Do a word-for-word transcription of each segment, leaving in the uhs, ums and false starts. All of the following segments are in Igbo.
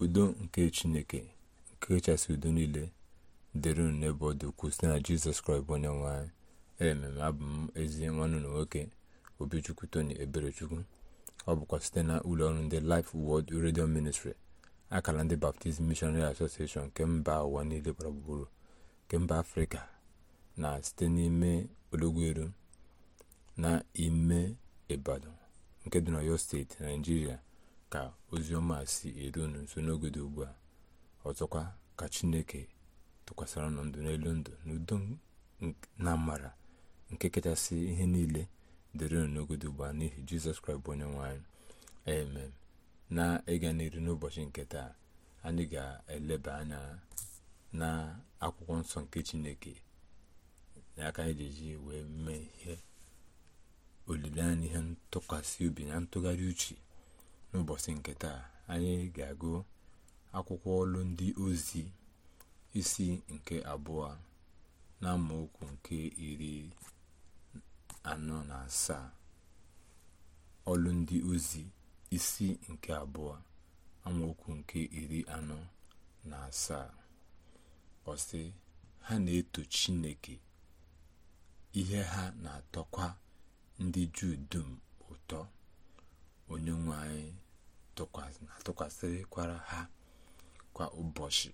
udo nke Chineke nke kachasị udo niile dịrị unu n'ebe ọ dị ukwuu site na Jizọs Kraịst bụ onye nwe anyị. Ememe abụ m ezi nwanne unu nwoke Obichukwu Tony Eberechukwu. Ọ bụkwa site na ụlọ ọrụ ndị Life Word Radio Ministry akala ndị Baptist Missionary Association nke mba ụwa niile gbara gburugburu nke mba Afrịka na site n'ime Ologweru na ime Ibadan nke dị n'Ọyọ steeti Naijiria ka ozi ọma si eru unu nso n'oge dị ugbu a. Ọzọkwa ka Chineke tụkwasịrị unu ndụ n'elu ndụ n'udo na amara nke kachasị ihe niile dịrị unu n'oge dị ugbu a n'ihi Jizọs Kraịst bụ onye nwe anyị. Amen. Na ịga n'iru n'ụbọchị nke taa, anyị ga-eleba anya na akwụkwọ nsọ nke Chineke n'aka anyị ji wee mee ihe olileanya, ihe ntụkwasị obi na ntụgharị uche. N'ụbọchị nke taa, anyị ga-agụ akwụkwọ ọlụ ndị ozi isi nke abụọ na amaokwu nke iri anọ na asaa. Ọlụ ndị ozi isi nke abụọ amaokwu nke iri anọ na asaa. Ọ sị, ha na-eto Chineke, ihe ha na-atọkwa ndị Juu dum ụtọ. Onye nwe anyị na-atụkwasịkwara ha kwa ụbọchị.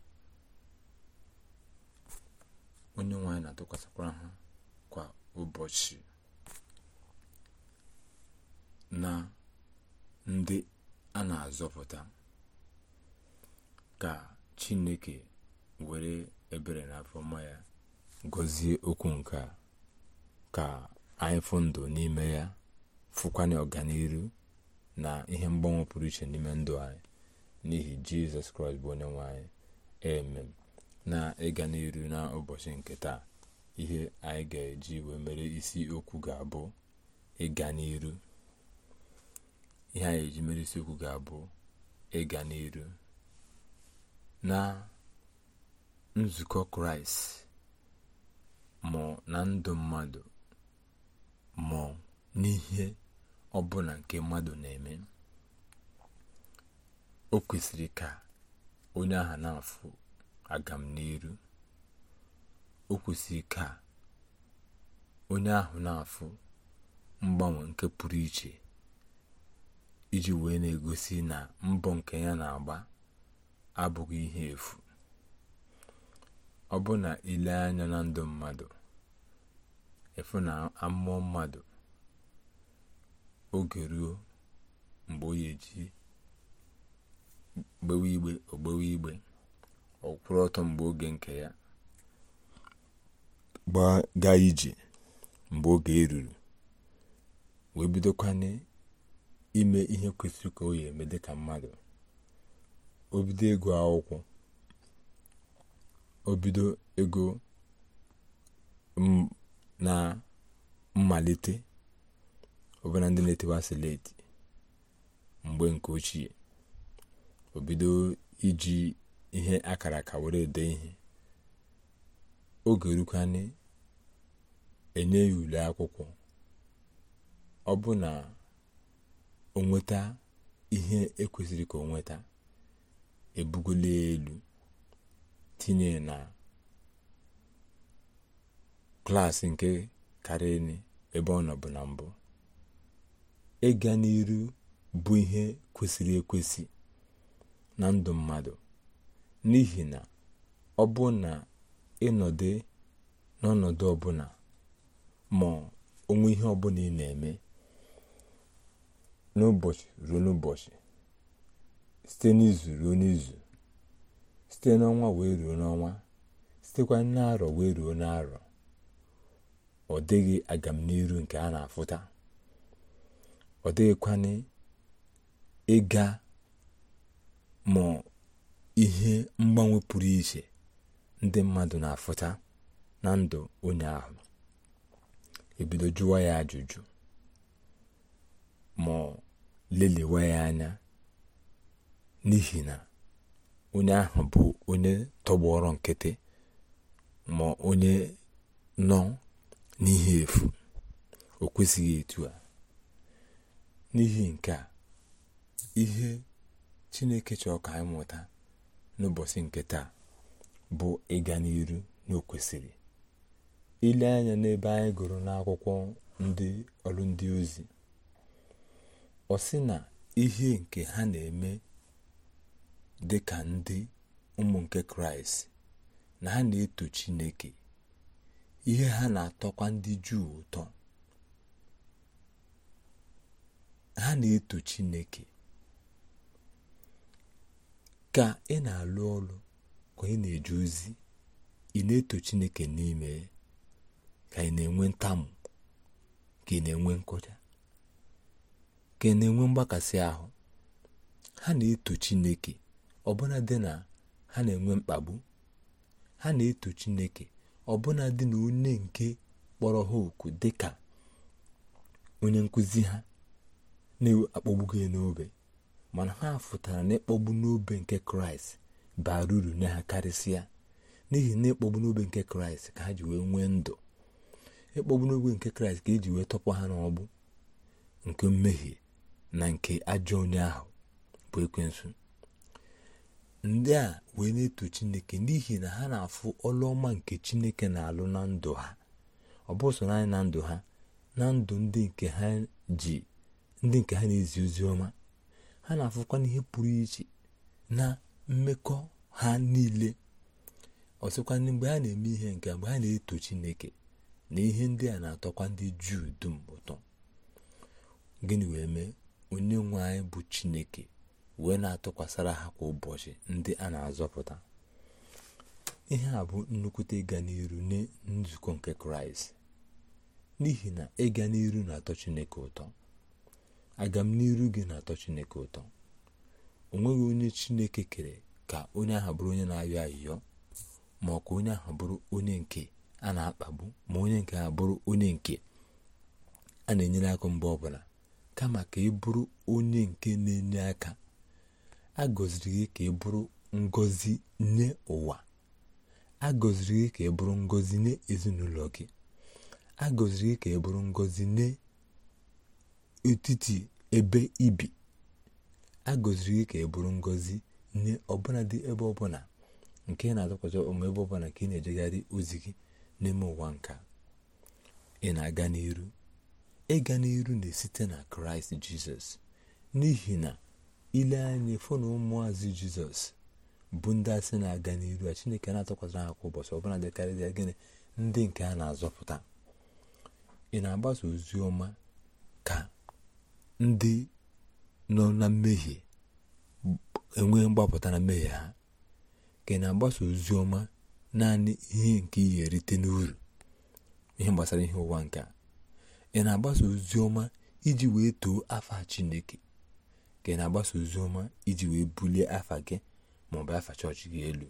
Onye nwe anyị na-atụkwasịkwara ha kwa ụbọchị na ndị a na-azọpụta. Ka Chineke were ebere na afọma ya gọzie okwu nke a, ka anyị fụ ndụ n'ime ya, fụkwanye ọganiru na ihe mgbanwe pụrụ iche n'ime ndụ anyị n'ihi Jizọs Kraịst bụ onye nwe anyị. Amen. Na ịga n'iru na ụbọchị nke taa, ihe anyị ga-eji wee mere isi okwu ga-abụ ịga n'iru. ihe anyị eji mere isi okwu ga-abụ ịga n'iru na nzukọ Kraịst, ma na ndụ mmadụ, ma n'ihe ọbụla nke mmadụ na-eme. O kwesịrị ka onye ahụ na-afụ agam n'iru. O kwesịrị ka onye ahụ na-afụ mgbanwe nke pụrụ iche, iji wee na-egosi na mbọ nke ya na-agba abụghị ihe efu. Ọ bụ na ile anya na ndụ mmadụ, efu na amụọ mmadụ, oge ruo mgbe o eji gbewe igbe ogbewe igbe, ọ kwụrụ ọtọ mgbe oge nke ya gaa ije, mgbe oge eruru, wee bidokwane ime ihe kwesịrị ka o ya eme dịka mmadụ. O bido ego akwụkwọ, o bido ego na mmalite, ọbụna ndị na-etewa sileti mgbe nke ochie. O bido iji ihe akara aka were ede ihe. Oge rukwane enye ya ule akwụkwọ. Ọ bụ na o nweta ihe ekwesịrị ka o nweta, ebugole elu tinye na klaasị nke karịrị ebe ọ nọ bụ na mbụ. Ịga n'iru bụ ihe kwesịrị ekwesị na ndụ mmadụ, n'ihi na ọ bụ na ịnọdụ n'ọnọdụ ọbụla, ma onwe ihe ọbụla ị na-eme n'ụbọchị ruo n'ụbọchị, site n'izu ruo n'izu, site n'ọnwa wee ruo n'ọnwa, sitekwa n'arọ wee ruo n'arọ, ọ dịghị agamniru nke a na-afụta. Ọ dịghịkwana ịga ma ihe mgbanwe pụrụ iche ndị mmadụ na-afụta na ndụ onye ahụ. Ebido jụwa ya ajụjụ, ma lelewa ya anya, n'ihi na onye ahụ bụ onye tọgbọrọ nkịtị, ma onye nọ n'ihe efu. O kwesịghị etu a. N'ihi nke a, ihe Chineke chọrọ ka anyị mụta n'ụbọchị nke taa bụ ịga n'iru n'okwesịrị. Ile anya n'ebe anyị gụrụ n'akwụkwọ ndị ọrụ ndị ozi, ọ sị na ihe nke ha na-eme dị ka ndị ụmụ nke Kraịst, na ha na-eto Chineke, ihe ha na-atọkwa ndị Juu ụtọ. Ha na-eto Chineke. Ka ị na-alụ ọrụ, ka ị na-eje ozi, ị na-eto Chineke n'ime, ka ị na-enwe ntamu, ka ị na-enwe nkụja, ka ị na-enwe mgbakasị ahụ. Ha na-eto Chineke ọbụna dị na ha na-enwe mkpagbu. Ha na-eto Chineke ọbụna dị na onye nke kpọrọ ha oku dị ka onye nkụzi ha na-akpọgbughị n'obe, mana ha fụtara na ịkpọgbu n'obe nke Kraịst bara uru na ha karịsịa, n'ihi na ịkpọgbu n'obe nke Kraịst ka ha ji wee nwee ndụ. Ịkpọgbu n'obe nke Kraịst ka eji wee tọpụ ha n'ọgbụ nke mmehie na nke ajọ onye ahụ bụ ekwensu. Ndị a wee na-eto Chineke n'ihi na ha na-afụ ọlụ ọma nke Chineke na-alụ na ndụ ha. Ọ bụ so naanị na ndụ ha, na ndụ ndị nke ha ji ndị nke ha na-ezi ozi ọma. Ha na-afụkwa n'ihe pụrụ iche na mmekọ ha niile. Ọsịkwa mgbe ha na-eme ihe nke mgbe ha na-eto Chineke, na ihe ndị a na-atọkwa ndị Juu dum ụtọ. Gịnị wee mee? Onye nwe anyị bụ Chineke wee na-atụkwasara ha kwa ụbọchị ndị a na-azọpụta. Ihe a bụ nnukwute ịga n'iru na nzukọ nke Kraịst, n'ihi na ịga n'iru na-atọ Chineke ụtọ. Aga m n'iru gị na-atọ Chineke ụtọ. O nweghị onye Chineke kere ka onye ahụ bụrụ onye na-ayọ ayịyọ, ma ọ ka onye ahụ bụrụ onye nke a na-akpagbu, ma onye nke a bụrụ onye nke a na-enyere aka mgbe ọbụla. Kama ka ị bụrụ onye nke na-enye aka. A gọziri gị ka ị bụrụ ngọzi nye ụwa. A gọziri gị ka ị bụrụ ngọzi nye ezinụlọ gị. A gọziri gị ka ị bụrụ ngọzi nye etiti ebe ibi. A gọziri gị ka ị bụrụ ngọzi nye ọbụla dị ebe ọbụla nke ị na-azọpụta, ụmụ ebe ọbụla ka ị na-ejegharị ozi gị n'ime ụwa nka. Ị na-aga n'iru. Ịga n'iru na-esite na Kraịst Jizọs, n'ihi na ile anya fụ na ụmụazị Jizọs bụ ndị asị na-aga n'iru a Chineke na-atụkwasịra ha kwa ụbọchị, ọbụla dịkarịa gịnị ndị nke a na-azọpụta. Ị na-agbasa ozi ọma ka ndị nọ na mmehie enwee mgbapụta na mmehie ha, ka ị na-agbasa ozi ọma naanị ihe nke ị ga-erite n'uru, ihe gbasara ihe ụwa nke a. Ị na-agbasa ozi ọma iji wee too afa Chineke, ka ị na-agbasa ozi ọma iji wee bulie afa gị maọbụ afa chọọchị gị elu.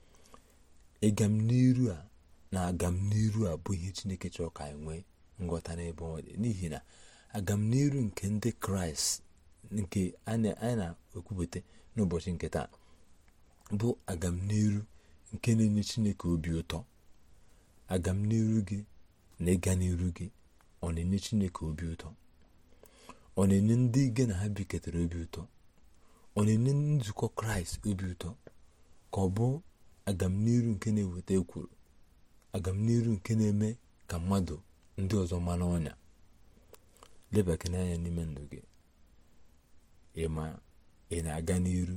Ịga m n'iru a na aga m n'iru a bụ ihe Chineke chọrọ ka anyị nwee nghọta n'ebe ọ dị, n'ihi na aga m n'iru nke ndị Kraịst nke anyị na-ekwupụta n'ụbọchị nke taa bụ aga m n'iru nke na-enye Chineke obi ụtọ. Aga m n'iru gị na ịga n'iru gị ọ na-enye Chineke obi ụtọ? Ọ na-enye ndị gị na ha biketara obi ụtọ? Ọ na-enye nzukọ Kraịst obi ụtọ? Ka ọ bụ agamniru nke na-eweta ekworo, agamniru nke na-eme ka mmadụ ndị ọzọ mara ọnya? Lebakana anya n'ime ndụ gị, ịma ị na-aga n'iru?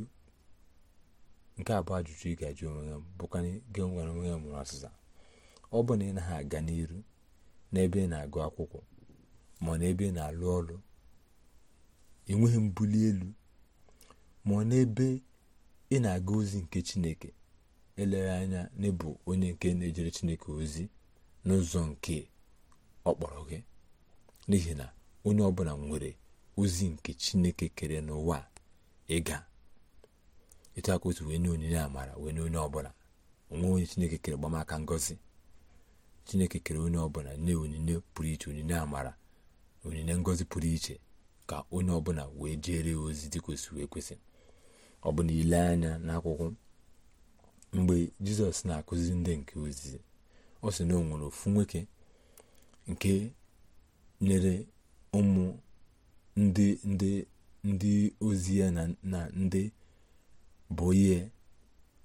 Nke a bụ ajụjụ ị ga-ajụ onwe gị, bụkwa gị nwere onwe gị mụrụ asịsa. Ọ bụ na ị naghị aga n'iru n'ebe ị na-agụ akwụkwọ ma ọ n'ebe ị na-alụ ọrụ, enweghị mbuli elu, ma ọ n'ebe ị na-aga ozi nke Chineke, eleghị anya n'ịbụ onye nke na-ejere Chineke ozi n'ụzọ nke ọ kpọrọ gị, n'ihi na onye ọbụla nwere ozi nke Chineke kere n'ụwa ịga. Etu aka otu wee nye onyinye amara wee nye onye ọbụla. Onwe onye Chineke kere gbamaka ngọzi. Chineke kere onye ọbụla nye onyinye pụrụ iche, onyinye amara, onyinye ngọzi pụrụ iche, ka onye ọbụla wee jere ozi dị kwesịrị ekwesị. Ọ bụ na ile anya n'akwụkwọ, mgbe Jizọs na-akụzi ndị nke ozizi, ọ sị na o nwere ofu nwoke nke nyere ụmụ ndị ndị ndị ozi ya na, na ndị bụ ihe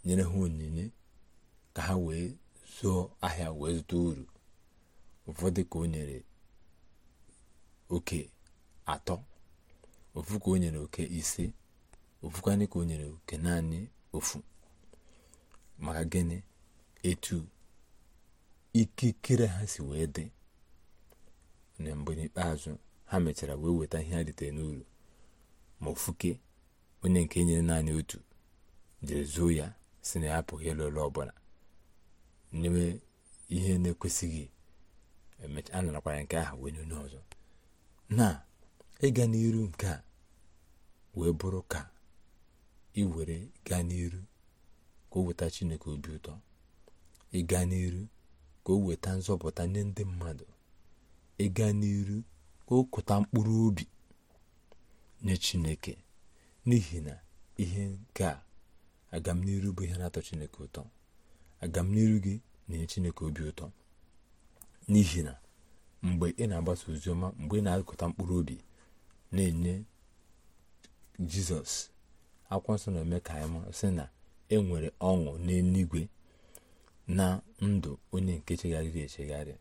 nyere ha onyinye ka ha wee zụọ ahịa wee zụta uru. Ụfọdụ ka o nyere oke atọ, ofu ka o nyere oke ise, ofukwanị ka o nyere oke naanị ofu. Maka gịnị? Etu ikikere ha si wee dị. Na mgbe n'ikpeazụ ha mechara wee weta ihe ha ritere n'uru. Ma ofuke onye nke nyere naanị otu jere zoo ya, si na ya apụghị ịlụ ụlọ ọbụla n'ime ihe na-ekwesịghị. Emecha a narakwara nke ahụ wee nye onye ọzọ. Na ịga n'iru nke a wee bụrụ ka ị were gaa n'iru ka o weta Chineke obi ụtọ, ịga n'iru ka o weta nzọpụta nye ndị mmadụ, ịga n'iru ka o kụta mkpụrụ obi nye Chineke. N'ihi na ihe nke a agamniru bụ ihe na-atọ Chineke ụtọ. Agamniru gị na-enye Chineke obi ụtọ. N'ihi na mgbe ị na-agbasa ozi ọma, mgbe ị na-akụta mkpụrụ obi na-enye Jizọs, akwụkwọ nsọ na-eme ka anyị mara sị na e nwere ọṅụ n'eluigwe na ndụ onye nke chegharịrị echegharị.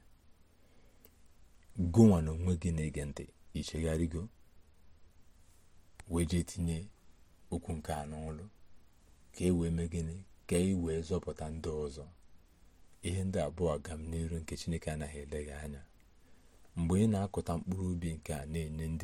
Gụnwa na onwe gị na-ege ntị, ichegharịgo wee jee tinye okwu nke a n'ọlụ ka e wee mee gịnị? Ka e wee zọpụta ndị ọzọ. Ihe ndị abụọ agamniru nke Chineke anaghị eleghị anya. Mgbe ị na-akụta mkpụrụ obi nke a na-enye ndị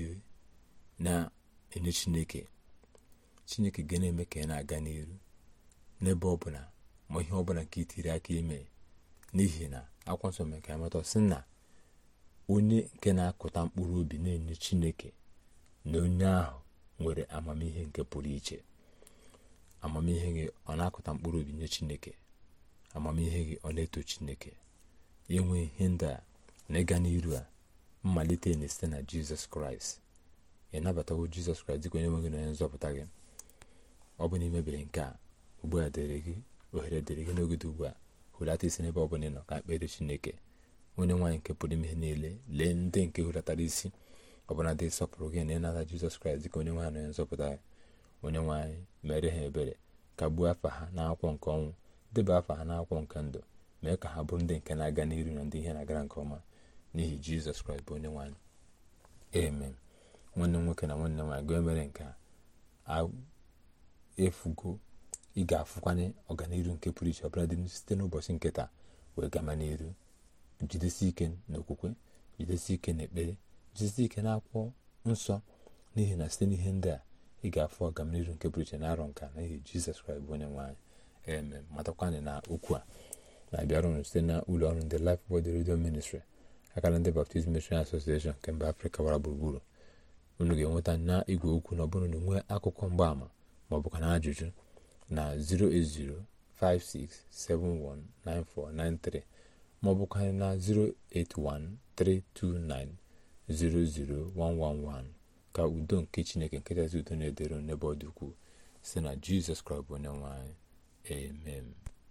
na-enye Chineke, Chineke ga na-eme ka ị na-aga n'iru n'ebe ọbụla ma ihe ọbụla nke itiri aka ime. N'ihi na akwụkwọ nsọ mere ka anyị mata sị na onye nke na-akụta mkpụrụ obi na-enye Chineke, na onye ahụ nwere amamihe nke pụrụ iche. Amamihe gị ọ na-akụta mkpụrụ obi nye Chineke? Amamihe gị ọ na-eto Chineke? Inwe ihe ndị a na ịga n'iru a mmalite na site na Jizọs Kraịst. Ị nabatawo Jizọs Kraịst dịka onye nwe gị na onye nzọpụta gị? Ọ bụ na imebere nke a, ugbu a dịrị gị ohere, dịrị gị n'oge dị ugbu a, hụlata isi n'ebe ọ bụla ị nọ ka kpere Chineke onye nwaanyị nke pụrụ ime ihe niile. Lee ndị nke hulatara isi ọbụla dị sọpụrụ gị na ịnata Jizọs Kraịst dịka onye nwaanyị na onye nzọpụta gị. Onye nwaanyị mere ha ebere, kagbuo afa ha n'akwụkwọ nke ọnwụ, deba afa ha n'akwụkwọ nke ndụ, mee ka ha bụrụ ndị nke na-aga n'iru na ndị ihe na-agara nke ọma, n'ihi Jizọs Kraịst bụ onye nwaanyị. Amen. Nwanne m nwoke na nwanne m nwaanyị, gị mere nke a, efugo ị ga-afụkwanye ọganiru nke pụrụ iche ọbụla dị site n'ụbọchị nke taa wee gama n'iru. Jidesi ike n'okwukwe, jidesi ike n'ekpere, jidesi ike n'akwụkwọ nsọ, n'ihi na site n'ihe ndị a ị ga-afụ ọganiru nke pụrụ iche na-arọ nka n'ihi Jizọs Kraịst bụ onye nwaanyị. Amen. Matakwana na okwu a na-abịara unu site na ụlọ ọrụ ndị Life Word Radio Ministry, akara ndị Baptist Missionary Association nke mba Afrịka gbara gburugburu. Unu ga-enweta na igwe okwu na ọ bụrụ na nwee akụkọ mgbaama maọbụ ka na ajụjụ na zero eight zero five six seven one nine four nine three maọbụ ka na zero eight one three two nine zero zero one one one. Ka udo nke Chineke nke kachasị udo na-edere n'ebe ọ dị ukwuu si na Jizọs Kraịst bụ onye nwe anyị. Amen.